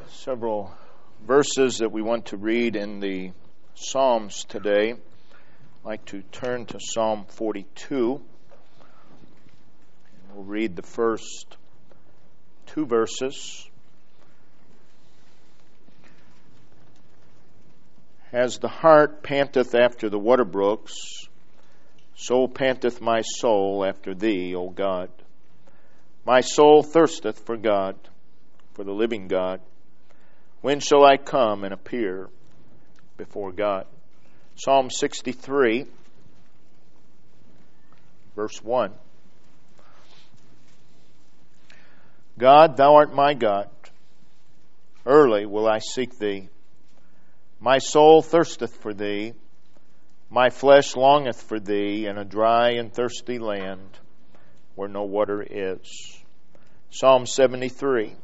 Several verses that we want to read in the Psalms today. I'd like to turn to Psalm 42. We'll read the first two verses. As the hart panteth after the water brooks, so panteth my soul after thee, O God. My soul thirsteth for God, for the living God. When shall I come and appear before God? Psalm 63, verse 1. God, thou art my God. Early will I seek thee. My soul thirsteth for thee. My flesh longeth for thee in a dry and thirsty land where no water is. Psalm 73,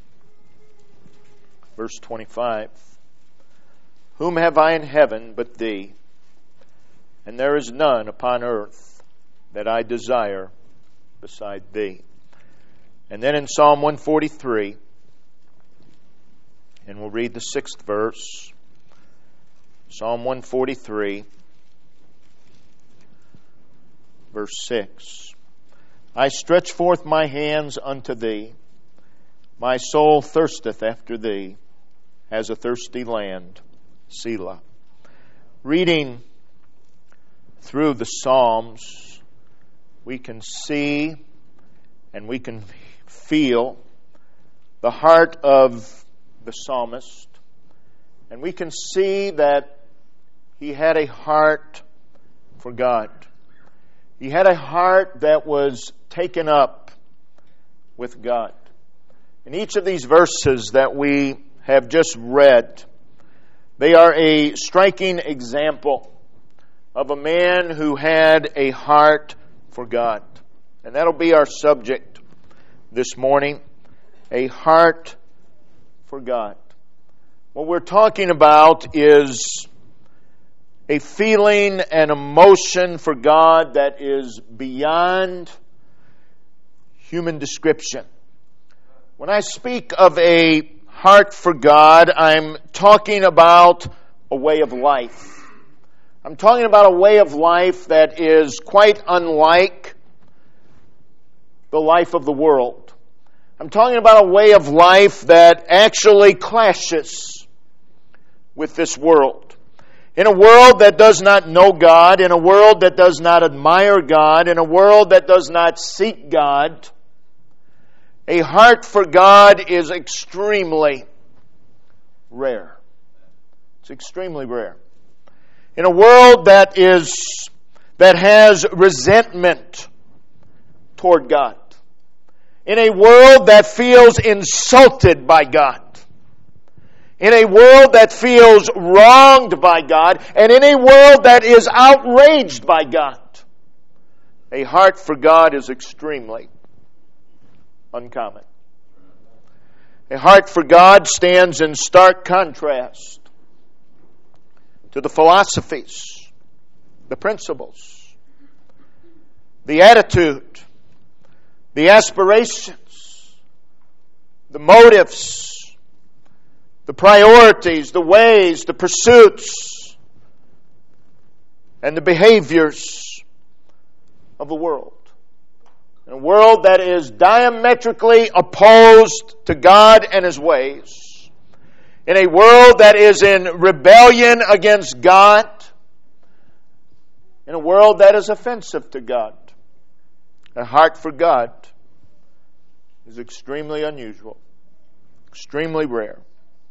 verse 25. Whom have I in heaven but thee? And there is none upon earth that I desire beside thee. And then in Psalm 143, and we'll read the 6th verse. Psalm 143, verse 6. I stretch forth my hands unto thee. My soul thirsteth after thee, as a thirsty land. Selah. Reading through the Psalms, we can see and we can feel the heart of the psalmist. And we can see that he had a heart for God. He had a heart that was taken up with God. In each of these verses that we have just read, they are a striking example of a man who had a heart for God. And that'll be our subject this morning, a heart for God. What we're talking about is a feeling and emotion for God that is beyond human description. When I speak of a heart for God, I'm talking about a way of life. I'm talking about a way of life that is quite unlike the life of the world. I'm talking about a way of life that actually clashes with this world. In a world that does not know God, in a world that does not admire God, in a world that does not seek God, a heart for God is extremely rare. It's extremely rare. In a world that has resentment toward God, in a world that feels insulted by God, in a world that feels wronged by God, and in a world that is outraged by God, a heart for God is extremely uncommon. A heart for God stands in stark contrast to the philosophies, the principles, the attitude, the aspirations, the motives, the priorities, the ways, the pursuits, and the behaviors of the world. In a world that is diametrically opposed to God and His ways. In a world that is in rebellion against God. In a world that is offensive to God. A heart for God is extremely unusual, extremely rare.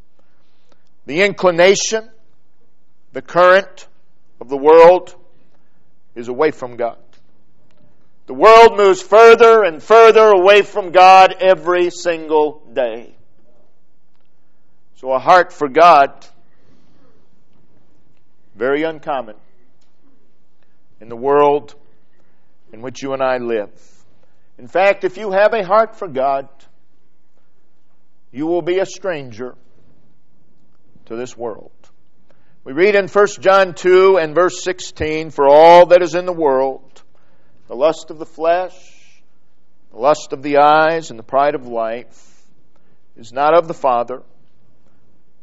The inclination, the current of the world is away from God. The world moves further and further away from God every single day. So a heart for God, very uncommon in the world in which you and I live. In fact, if you have a heart for God, you will be a stranger to this world. We read in 1 John 2 and verse 16, for all that is in the world, the lust of the flesh, the lust of the eyes, and the pride of life, is not of the Father,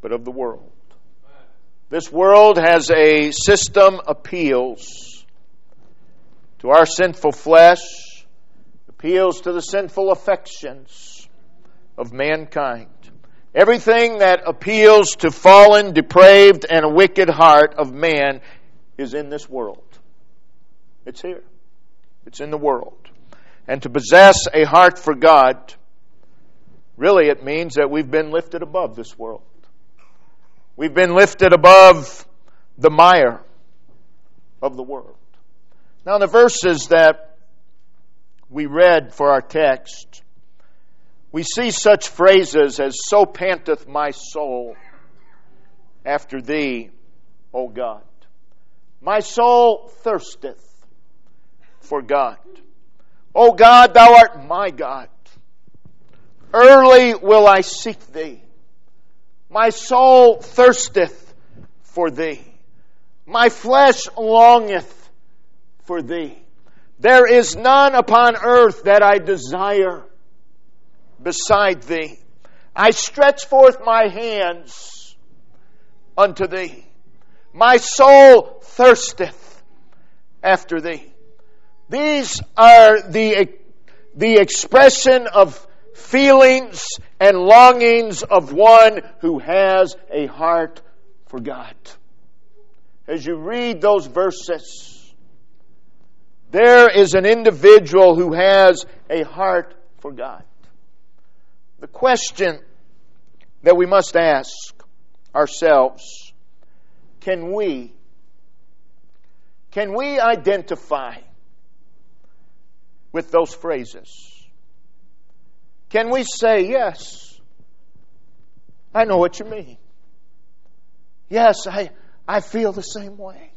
but of the world. This world has a system appeals to our sinful flesh, appeals to the sinful affections of mankind. Everything that appeals to fallen, depraved, and a wicked heart of man is in this world. It's here. It's in the world. And to possess a heart for God, really it means that we've been lifted above this world. We've been lifted above the mire of the world. Now, in the verses that we read for our text, we see such phrases as, "So panteth my soul after thee, O God. My soul thirsteth for God. O God, thou art my God. Early will I seek thee. My soul thirsteth for thee. My flesh longeth for thee. There is none upon earth that I desire beside thee. I stretch forth my hands unto thee. My soul thirsteth after thee." These are the expression of feelings and longings of one who has a heart for God. As you read those verses, there is an individual who has a heart for God. The question that we must ask ourselves, can we identify with those phrases? Can we say, yes, I know what you mean. Yes, I feel the same way.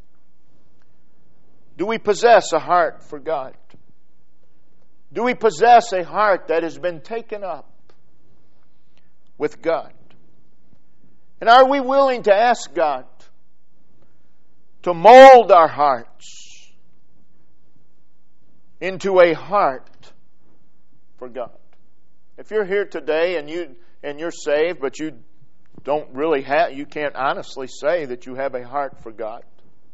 Do we possess a heart for God? Do we possess a heart that has been taken up with God? And are we willing to ask God to mold our hearts into a heart for God? If you're here today and you're saved, but you can't honestly say that you have a heart for God,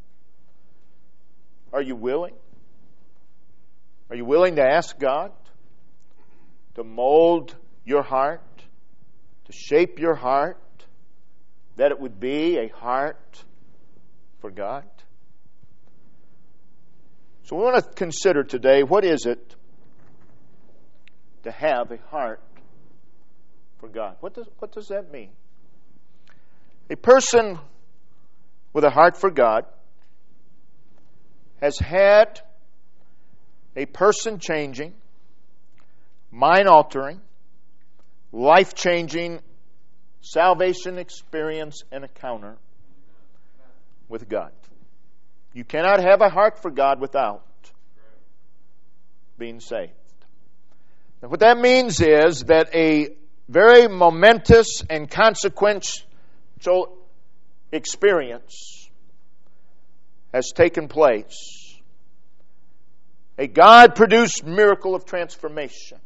are you willing? Are you willing to ask God to mold your heart, to shape your heart, that it would be a heart for God? So we want to consider today, what is it to have a heart for God? What does that mean? A person with a heart for God has had a person-changing, mind-altering, life-changing salvation experience and encounter with God. You cannot have a heart for God without being saved. Now, what that means is that a very momentous and consequential experience has taken place. A God-produced miracle of transformation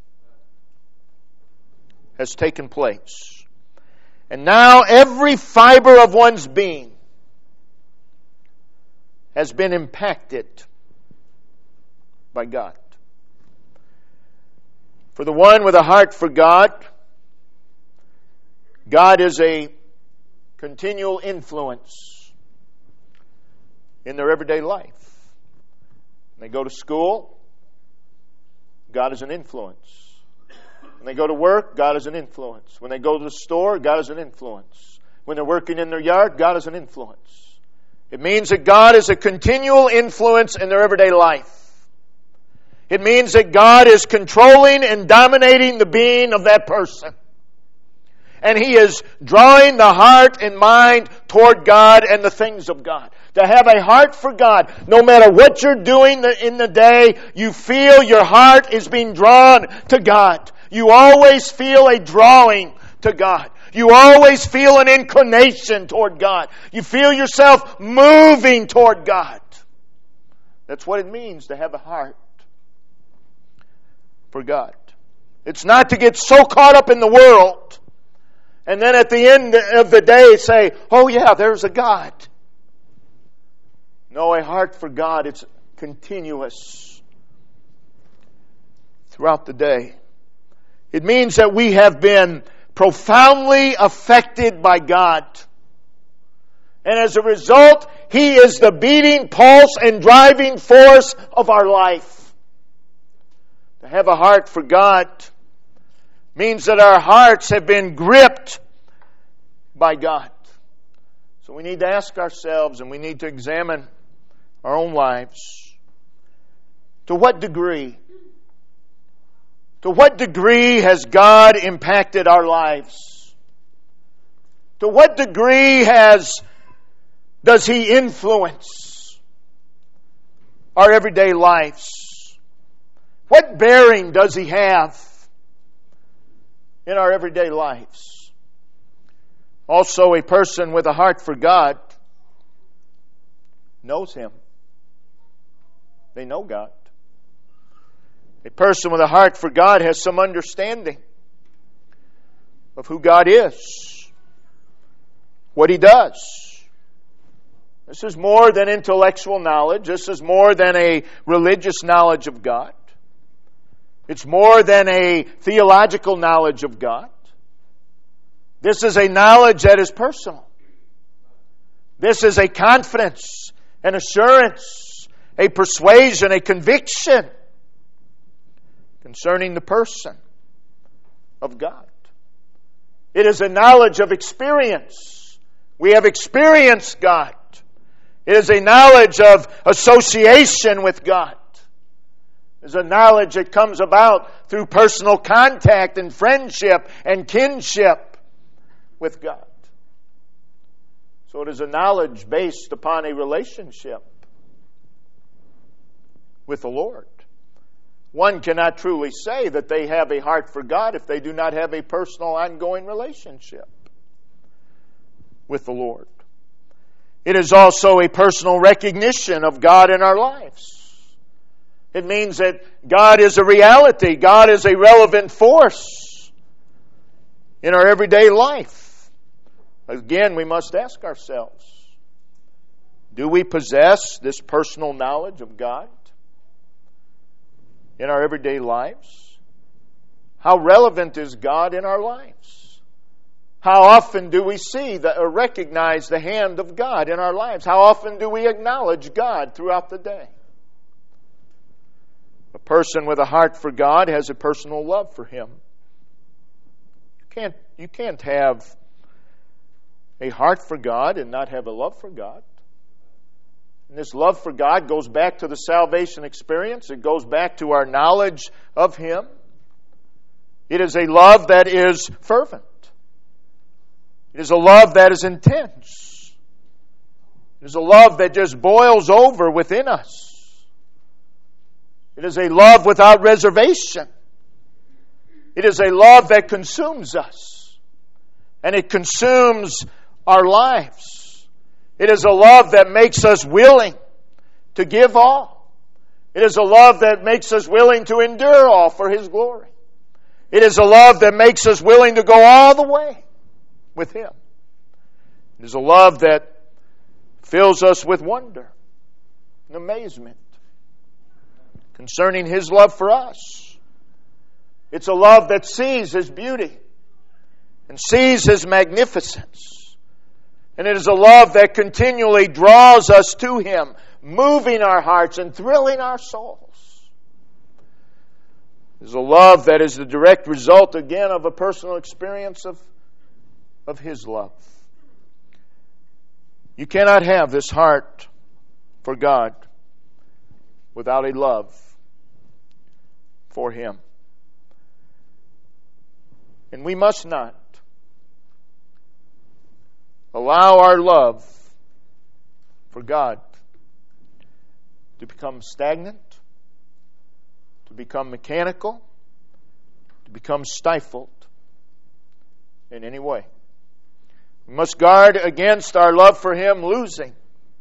has taken place. And now every fiber of one's being has been impacted by God. For the one with a heart for God, God is a continual influence in their everyday life. When they go to school, God is an influence. When they go to work, God is an influence. When they go to the store, God is an influence. When they're working in their yard, God is an influence. It means that God is a continual influence in their everyday life. It means that God is controlling and dominating the being of that person. And He is drawing the heart and mind toward God and the things of God. To have a heart for God, no matter what you're doing in the day, you feel your heart is being drawn to God. You always feel a drawing to God. You always feel an inclination toward God. You feel yourself moving toward God. That's what it means to have a heart for God. It's not to get so caught up in the world and then at the end of the day say, oh yeah, there's a God. No, a heart for God, it's continuous throughout the day. It means that we have been profoundly affected by God. And as a result, He is the beating pulse and driving force of our life. To have a heart for God means that our hearts have been gripped by God. So we need to ask ourselves, and we need to examine our own lives. To what degree has God impacted our lives? To what degree does He influence our everyday lives? What bearing does He have in our everyday lives? Also, a person with a heart for God knows Him. They know God. A person with a heart for God has some understanding of who God is, what He does. This is more than intellectual knowledge. This is more than a religious knowledge of God. It's more than a theological knowledge of God. This is a knowledge that is personal. This is a confidence, an assurance, a persuasion, a conviction concerning the person of God. It is a knowledge of experience. We have experienced God. It is a knowledge of association with God. It is a knowledge that comes about through personal contact and friendship and kinship with God. So it is a knowledge based upon a relationship with the Lord. One cannot truly say that they have a heart for God if they do not have a personal, ongoing relationship with the Lord. It is also a personal recognition of God in our lives. It means that God is a reality. God is a relevant force in our everyday life. Again, we must ask ourselves, do we possess this personal knowledge of God in our everyday lives? How relevant is God in our lives? How often do we see or recognize the hand of God in our lives? How often do we acknowledge God throughout the day? A person with a heart for God has a personal love for Him. You can't have a heart for God and not have a love for God. And this love for God goes back to the salvation experience. It goes back to our knowledge of Him. It is a love that is fervent. It is a love that is intense. It is a love that just boils over within us. It is a love without reservation. It is a love that consumes us. And it consumes our lives. It is a love that makes us willing to give all. It is a love that makes us willing to endure all for His glory. It is a love that makes us willing to go all the way with Him. It is a love that fills us with wonder and amazement concerning His love for us. It's a love that sees His beauty and sees His magnificence. And it is a love that continually draws us to Him, moving our hearts and thrilling our souls. It is a love that is the direct result, again, of a personal experience of His love. You cannot have this heart for God without a love for Him. And we must not allow our love for God to become stagnant, to become mechanical, to become stifled in any way. We must guard against our love for Him losing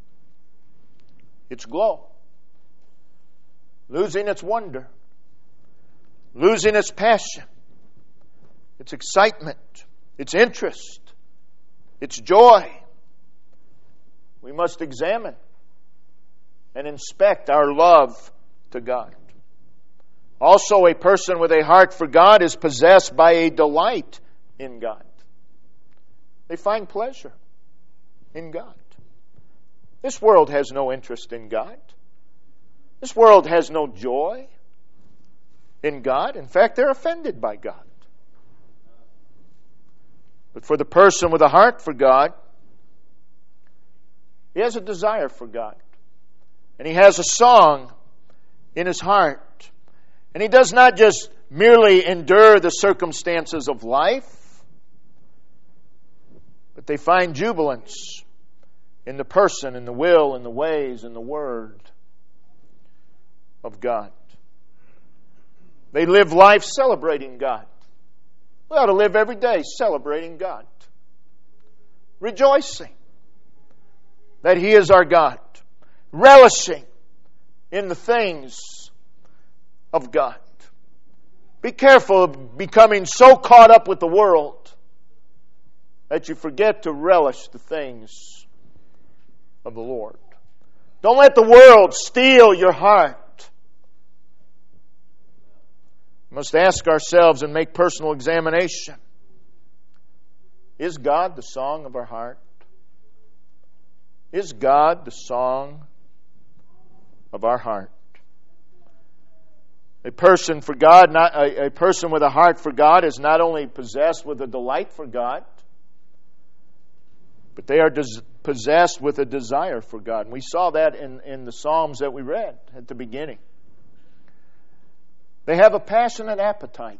its glow, losing its wonder, losing its passion, its excitement, its interest, its joy. We must examine and inspect our love to God. Also, a person with a heart for God is possessed by a delight in God. They find pleasure in God. This world has no interest in God. This world has no joy in God. In fact, they're offended by God. But for the person with a heart for God, he has a desire for God. And he has a song in his heart. And he does not just merely endure the circumstances of life, but they find jubilance in the person, in the will, in the ways, in the word of God. They live life celebrating God. We ought to live every day celebrating God. Rejoicing that He is our God. Relishing in the things of God. Be careful of becoming so caught up with the world that you forget to relish the things of the Lord. Don't let the world steal your heart. We must ask ourselves and make personal examination. Is God the song of our heart? Is God the song of our heart? A person for God, a person with a heart for God is not only possessed with a delight for God, but they are possessed with a desire for God. And we saw that in the Psalms that we read at the beginning. They have a passionate appetite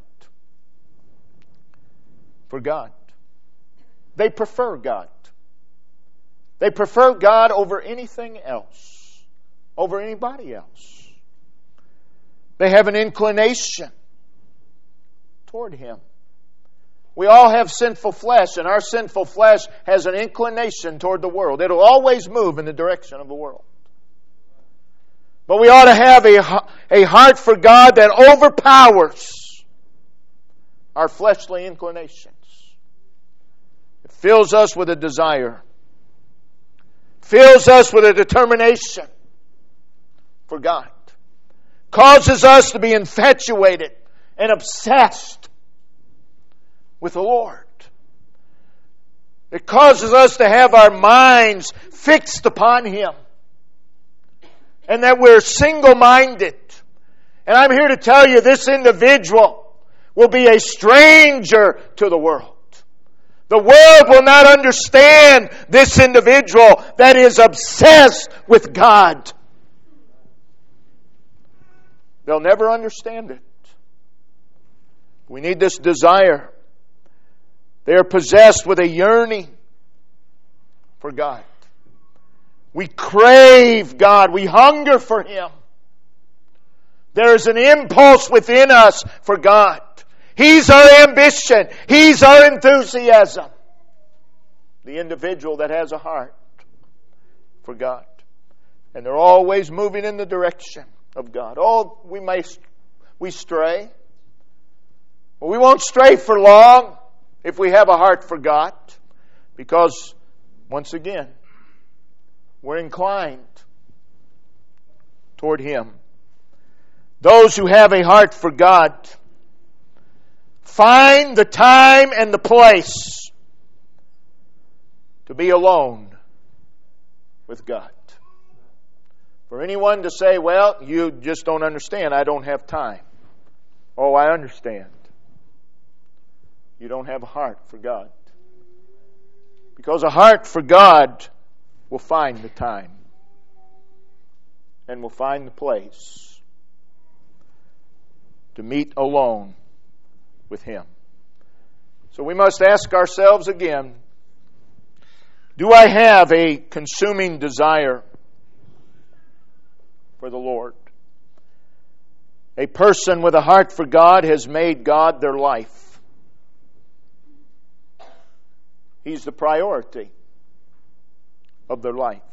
for God. They prefer God. They prefer God over anything else, over anybody else. They have an inclination toward Him. We all have sinful flesh, and our sinful flesh has an inclination toward the world. It'll always move in the direction of the world. But we ought to have a heart for God that overpowers our fleshly inclinations. It fills us with a desire. Fills us with a determination for God. Causes us to be infatuated and obsessed with the Lord. It causes us to have our minds fixed upon Him. And that we're single-minded. And I'm here to tell you this individual will be a stranger to the world. The world will not understand this individual that is obsessed with God. They'll never understand it. We need this desire. They are possessed with a yearning for God. We crave God. We hunger for Him. There is an impulse within us for God. He's our ambition. He's our enthusiasm. The individual that has a heart for God. And they're always moving in the direction of God. Oh, we stray. But we won't stray for long if we have a heart for God. Because, once again, we're inclined toward Him. Those who have a heart for God find the time and the place to be alone with God. For anyone to say, well, you just don't understand, I don't have time. Oh, I understand. You don't have a heart for God. Because a heart for God will find the time and will find the place to meet alone with Him. So we must ask ourselves again, do I have a consuming desire for the Lord? A person with a heart for God has made God their life. He's the priority of their life.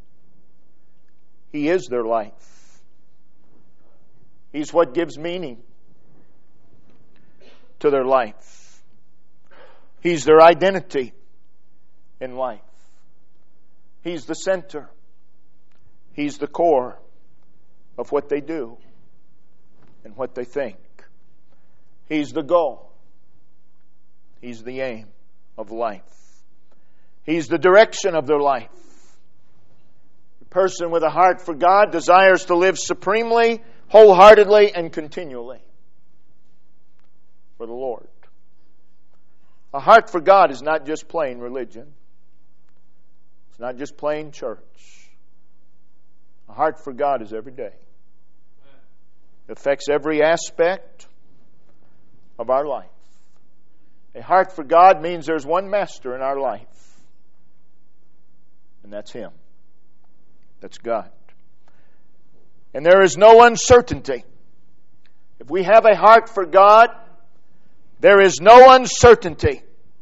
He is their life. He's what gives meaning to their life. He's their identity in life. He's the center. He's the core of what they do and what they think. He's the goal. He's the aim of life. He's the direction of their life. The person with a heart for God desires to live supremely, wholeheartedly, and continually for the Lord. A heart for God is not just plain religion. It's not just plain church. A heart for God is every day. It affects every aspect of our life. A heart for God means there's one master in our life. And that's Him. That's God. And there is no uncertainty. If we have a heart for God, there is no uncertainty.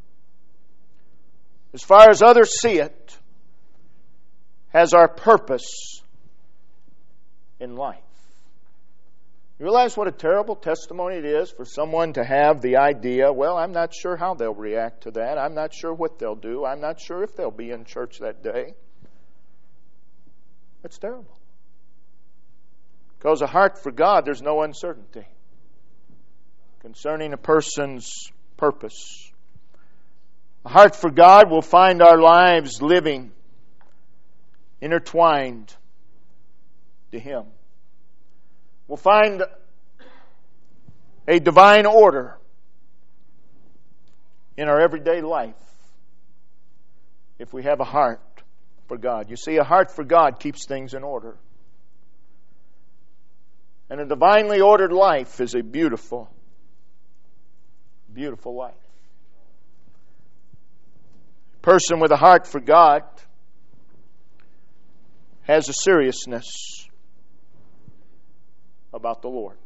As far as others see it, has our purpose in life. You realize what a terrible testimony it is for someone to have the idea, well, I'm not sure how they'll react to that. I'm not sure what they'll do. I'm not sure if they'll be in church that day. That's terrible. Because a heart for God, there's no uncertainty concerning a person's purpose. A heart for God will find our lives living intertwined to Him. We'll find a divine order in our everyday life if we have a heart for God. You see, a heart for God keeps things in order. And a divinely ordered life is a beautiful, beautiful life. A person with a heart for God has a seriousness about the Lord.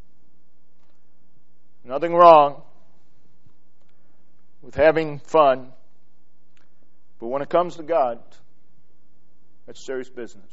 Nothing wrong with having fun, but when it comes to God, that's serious business.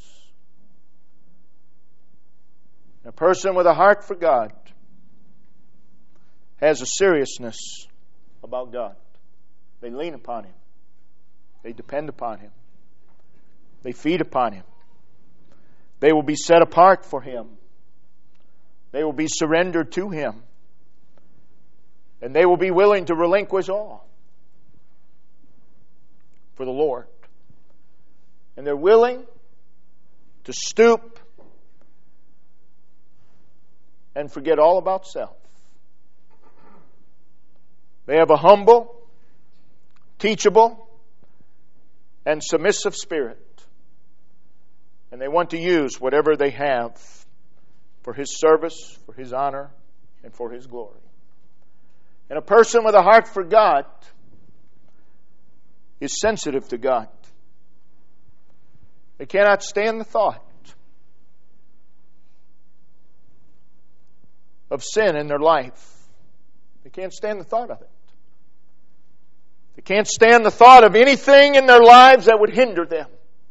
A person with a heart for God has a seriousness about God. They lean upon Him. They depend upon Him. They feed upon Him. They will be set apart for Him. They will be surrendered to Him. And they will be willing to relinquish all for the Lord. And they're willing to stoop and forget all about self. They have a humble, teachable, and submissive spirit. And they want to use whatever they have for His service, for His honor, and for His glory. And a person with a heart for God is sensitive to God. They cannot stand the thought of sin in their life. They can't stand the thought of it. They can't stand the thought of anything in their lives that would hinder them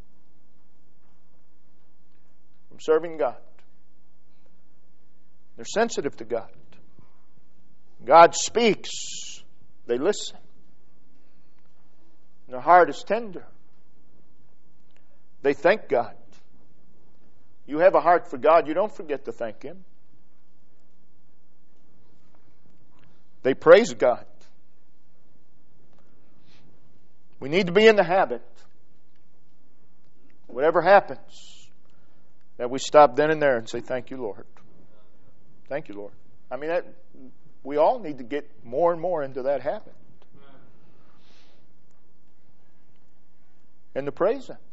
from serving God. They're sensitive to God. God speaks. They listen. And their heart is tender. They thank God. You have a heart for God, you don't forget to thank Him. They praise God. We need to be in the habit, whatever happens, that we stop then and there and say, thank you, Lord. Thank you, Lord. I mean, we all need to get more and more into that habit. And to praise Him.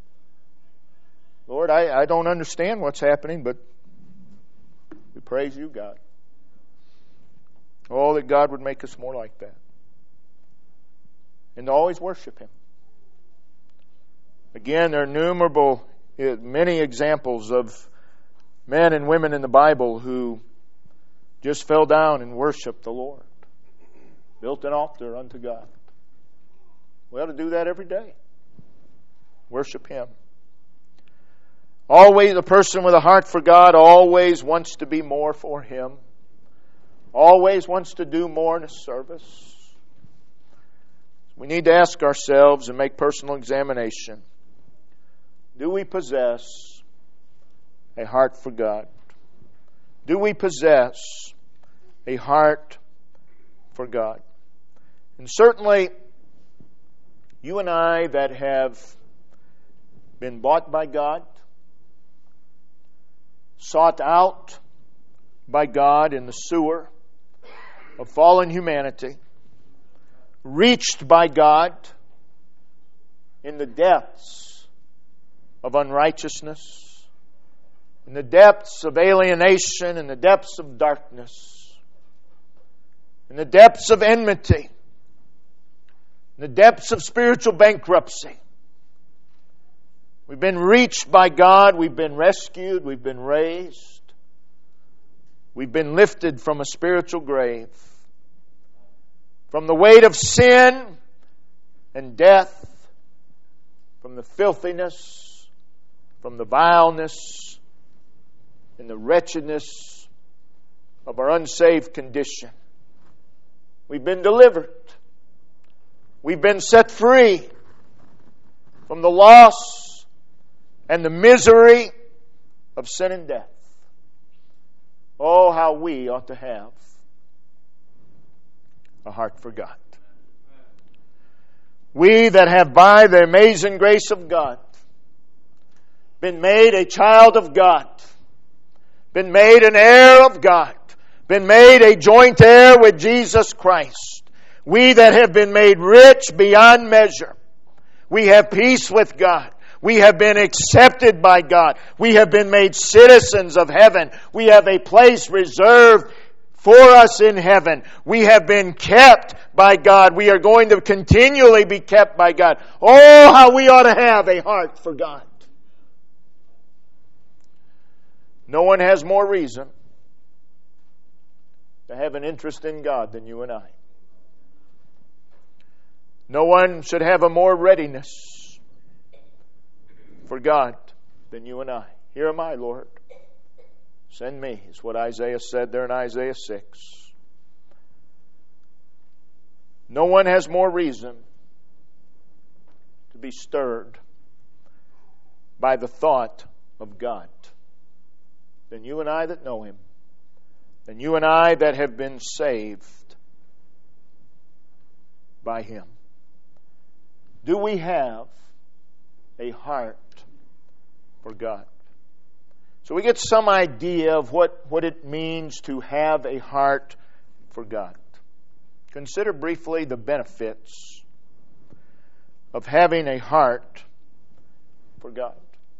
Lord, I don't understand what's happening, but we praise you, God. Oh, that God would make us more like that. And to always worship Him. Again, there are many examples of men and women in the Bible who just fell down and worshiped the Lord. Built an altar unto God. We ought to do that every day. Worship Him. Always, a person with a heart for God always wants to be more for Him. Always wants to do more in His service. We need to ask ourselves and make personal examination. Do we possess a heart for God? Do we possess a heart for God? And certainly, you and I that have been bought by God, sought out by God in the sewer of fallen humanity, reached by God in the depths of unrighteousness, in the depths of alienation, in the depths of darkness, in the depths of enmity, in the depths of spiritual bankruptcy. We've been reached by God, we've been rescued, we've been raised, we've been lifted from a spiritual grave, from the weight of sin and death, from the filthiness, from the vileness and the wretchedness of our unsaved condition. We've been delivered. We've been set free from the loss and the misery of sin and death. Oh, how we ought to have a heart for God. We that have by the amazing grace of God been made a child of God, been made an heir of God, been made a joint heir with Jesus Christ. We that have been made rich beyond measure. We have peace with God. We have been accepted by God. We have been made citizens of heaven. We have a place reserved for us in heaven. We have been kept by God. We are going to continually be kept by God. Oh, how we ought to have a heart for God. No one has more reason to have an interest in God than you and I. No one should have a more readiness for God than you and I. Here am I, Lord. Send me, is what Isaiah said there in Isaiah 6. No one has more reason to be stirred by the thought of God than you and I that know Him, than you and I that have been saved by Him. Do we have a heart for God? So we get some idea of what it means to have a heart for God. Consider briefly the benefits of having a heart for God.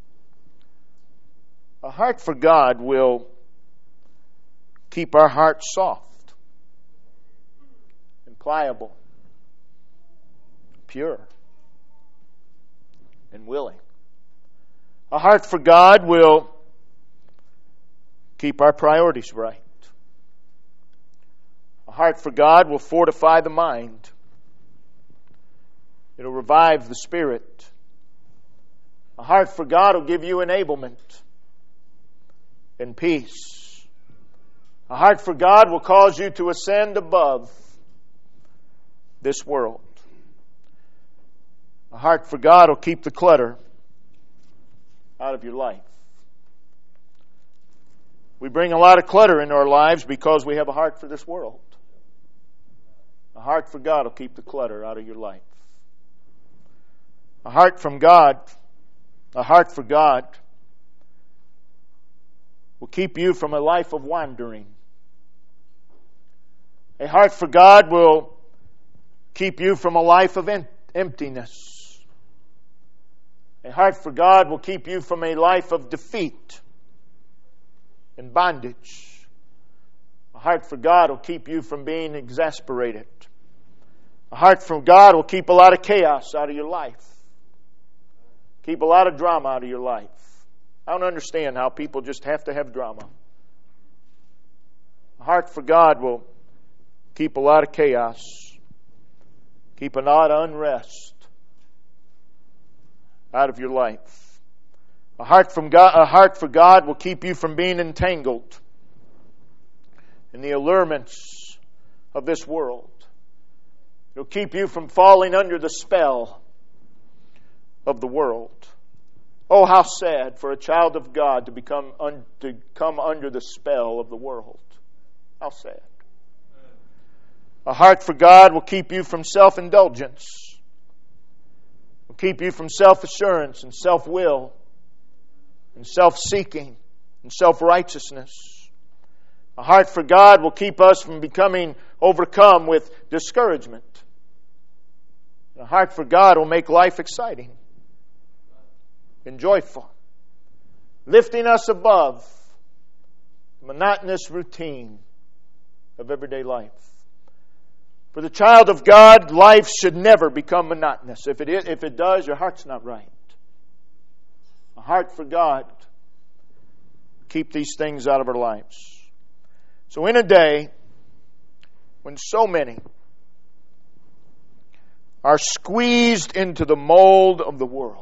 A heart for God will keep our heart soft and pliable, pure and willing. A heart for God will keep our priorities right. A heart for God will fortify the mind. It'll revive the spirit. A heart for God will give you enablement and peace. A heart for God will cause you to ascend above this world. A heart for God will keep the clutter out of your life. We bring a lot of clutter into our lives because we have a heart for this world. A heart for God will keep the clutter out of your life. A heart from God, a heart for God will keep you from a life of wandering. A heart for God will keep you from a life of emptiness. A heart for God will keep you from a life of defeat and bondage. A heart for God will keep you from being exasperated. A heart for God will keep a lot of chaos out of your life. Keep a lot of drama out of your life. I don't understand how people just have to have drama. A heart for God will keep a lot of chaos. Keep a lot of unrest out of your life. A heart for God will keep you from being entangled in the allurements of this world. He'll keep you from falling under the spell of the world. Oh, how sad for a child of God to come under the spell of the world. How sad. A heart for God will keep you from self-indulgence. Will keep you from self-assurance and self-will and self-seeking and self-righteousness. A heart for God will keep us from becoming overcome with discouragement. A heart for God will make life exciting and joyful, lifting us above the monotonous routine of everyday life. For the child of God, life should never become monotonous. If it does, your heart's not right. A heart for God, keep these things out of our lives. So in a day when so many are squeezed into the mold of the world,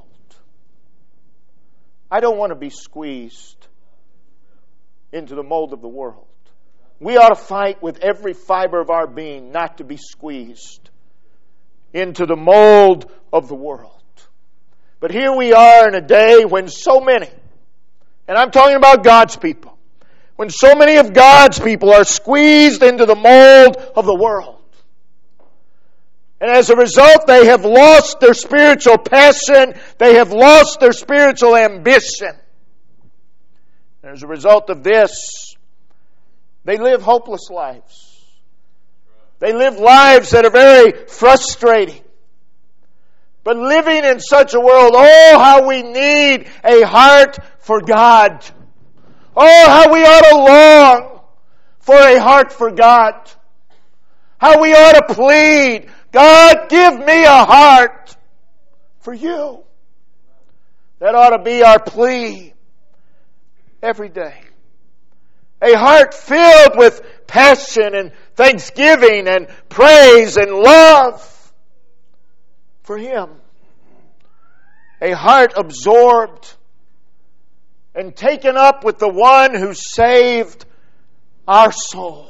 I don't want to be squeezed into the mold of the world. We ought to fight with every fiber of our being not to be squeezed into the mold of the world. But here we are in a day when so many, and I'm talking about God's people, when so many of God's people are squeezed into the mold of the world. And as a result, they have lost their spiritual passion. They have lost their spiritual ambition. And as a result of this, they live hopeless lives. They live lives that are very frustrating. But living in such a world, oh, how we need a heart for God. Oh, how we ought to long for a heart for God. How we ought to plead, God, give me a heart for you. That ought to be our plea every day. A heart filled with passion and thanksgiving and praise and love for Him. A heart absorbed and taken up with the one who saved our soul.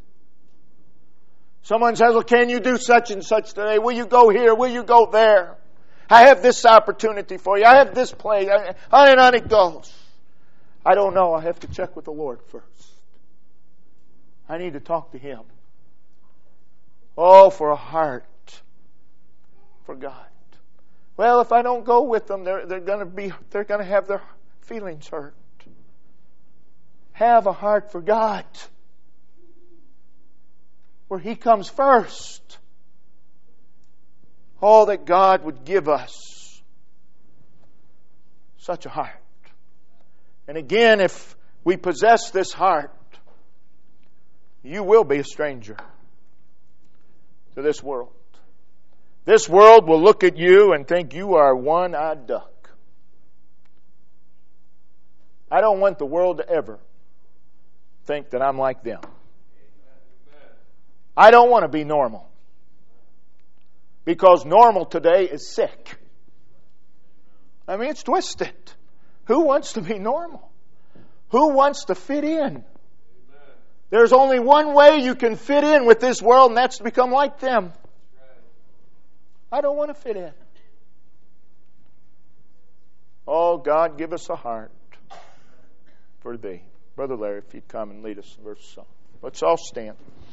Someone says, well, can you do such and such today? Will you go here? Will you go there? I have this opportunity for you. I have this place. On and on it goes. I don't know. I have to check with the Lord first. I need to talk to Him. Oh, for a heart for God. Well, if I don't go with them, they're going to have their feelings hurt. Have a heart for God, where He comes first. Oh, that God would give us such a heart. And again, if we possess this heart, you will be a stranger to this world. This world will look at you and think you are a one-eyed duck. I don't want the world to ever think that I'm like them. I don't want to be normal. Because normal today is sick. I mean, it's twisted. Who wants to be normal? Who wants to fit in? There's only one way you can fit in with this world, and that's to become like them. I don't want to fit in. Oh, God, give us a heart for Thee. Brother Larry, if you'd come and lead us in verse song. Let's all stand.